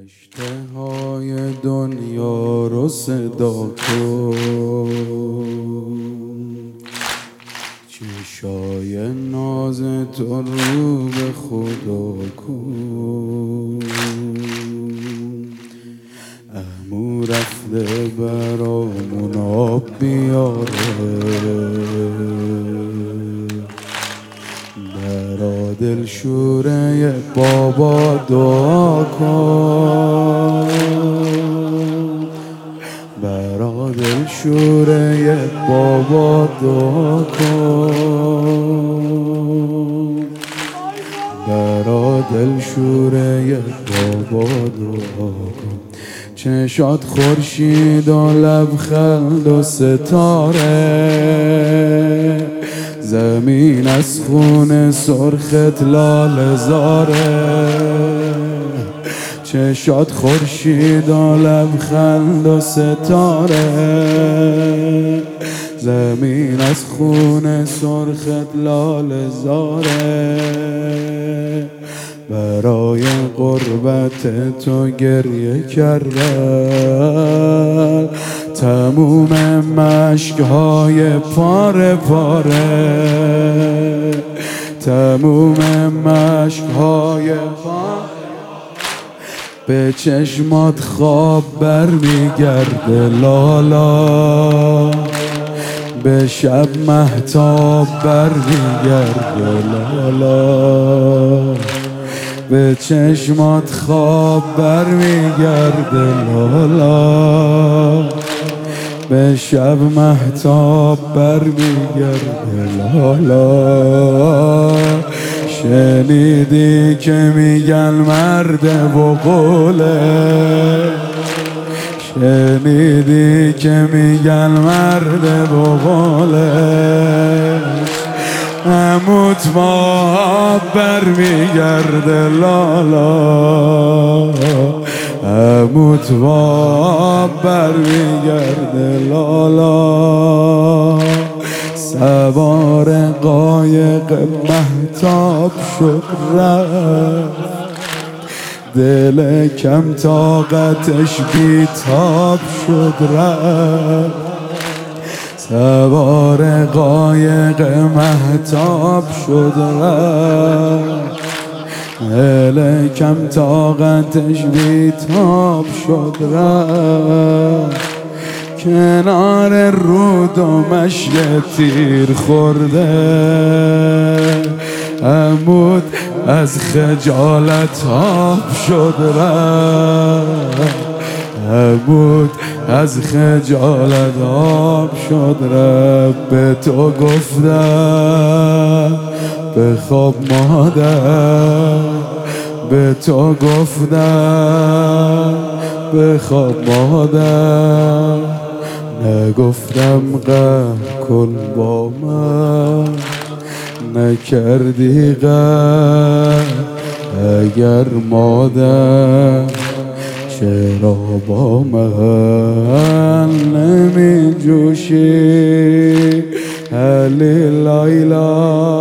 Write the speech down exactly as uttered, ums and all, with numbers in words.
اشتهای دنیا رو صدا کن، چشای ناز تو رو به خدا کن. عمو رفته برامون آب بیاره، برا دلشوره بابا دعا کن، برا دلشوره بابا دعا کن، برا دلشوره بابا دعا کن. چشات خورشید و لبخند و ستاره، زمین از خون سرخت لاله زاره. چشات خورشید و لبخند و ستاره، زمین از خون سرخت لاله زاره. برای قربت تو گریه کردن تموم مشک‌های پاره پاره، تموم مشک‌های پاره. به چشمات خواب برمیگرده لالا، به شب مهتاب برمیگرده لالا. به چشمات خواب برمیگرده لالا، به شب مهتاب برمیگرده لالا. شنیدی که میگن مرد و قوله، شنیدی که میگن مرد و قوله. عموت با برمیگرده لالا، عموت با برمیگرده لالا. سوار قایق مهتاب شد رفت، دل کم طاقتش بیتاب شد رفت. سوار قایق مهتاب شد رفت، دل کم طاقتش بیتاب شد رفت. کنار رود و مشک تیر خورده، عمود از خجالت آب شد رفت. عمود از خجالت آب شد رفت. به تو گفتم بخواب مادر، به تو گفتم بخواب مادر. نگفتم قهر کن با من، نکردی قهر اگر مادر. چرا با من نمی جوشی علی لیلا؟